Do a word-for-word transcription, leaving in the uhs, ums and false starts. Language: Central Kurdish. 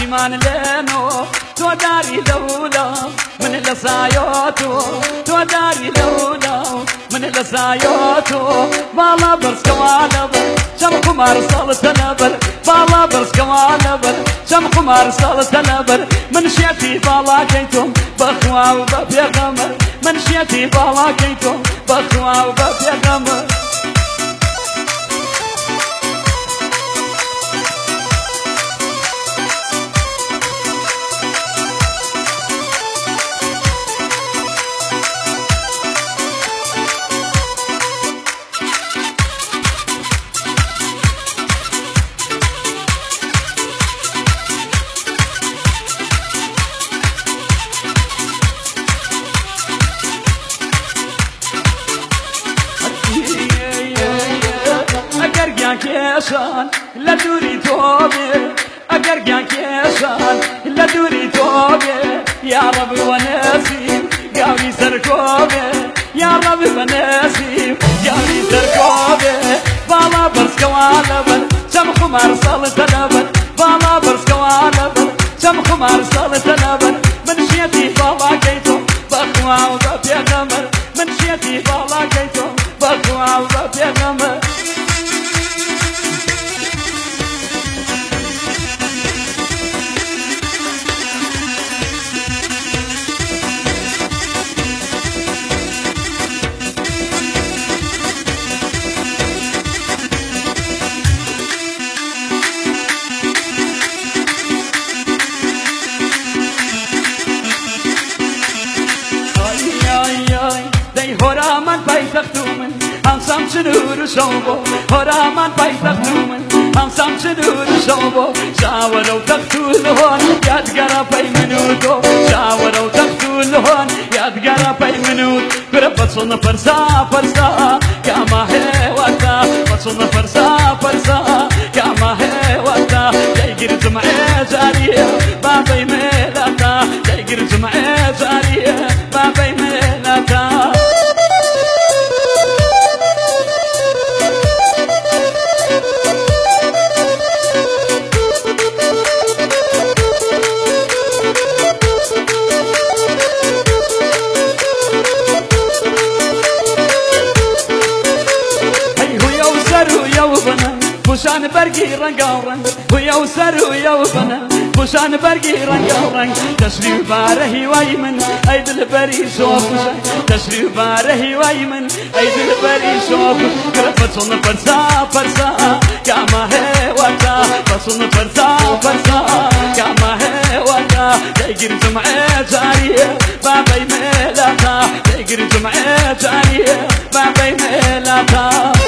زمان لينو تو داري لولا من لسايوتو تو داري لولا من لسايوتو بالا برس كوالبر شم قمر صلت نبر بالا برس كوالبر شم قمر صلت نبر من شيتي بالا كيتم بخوا وببيغمر من شيتي بالا كيتم بخوا وببيغمر كيشان لا دوري توبي أقرقع كيشان لا دوري توبي يا ربي ونسيم قاوي سركوبي يا ربي ونسيم قاوي سركوبي بالا برس كوالبر شم خمار صلت لبن بالا برس كوالبر شم خمار صلت لبن من شيتي بالا كيتو بخوا وببيغمر من شيتي بالا كيتو بخوا وببيغمر هرامان پایتختومن همسام چنور شوبو هرامان پایتختومن همسام چنور شوبو شاورو تختولهون یادگارا پای منودو شاورو تختولهون یادگارا پای منود برا پسون فرسا فرسا کاما ہے وقتا پسون فرسا فرسا کاما ہے وقتا جایگیر جمعه جاریه بابای میلاتا جایگیر جمعه جاریه بابای میلاتا بوشان برقي رنگا ورنگ ويا وسر ويا وبنا بوشان برقي رنگا ورنگ تشريف باره واي من ايد البري شوف تشريف باره واي من ايد البري شوف كرفتون فرسا فرسا كما هي وقتا فصون فرسا فرسا كما هي وقتا تيجر جمعه جاريه بابي ميلاتا تيجر جمعه جاريه بابي ميلاتا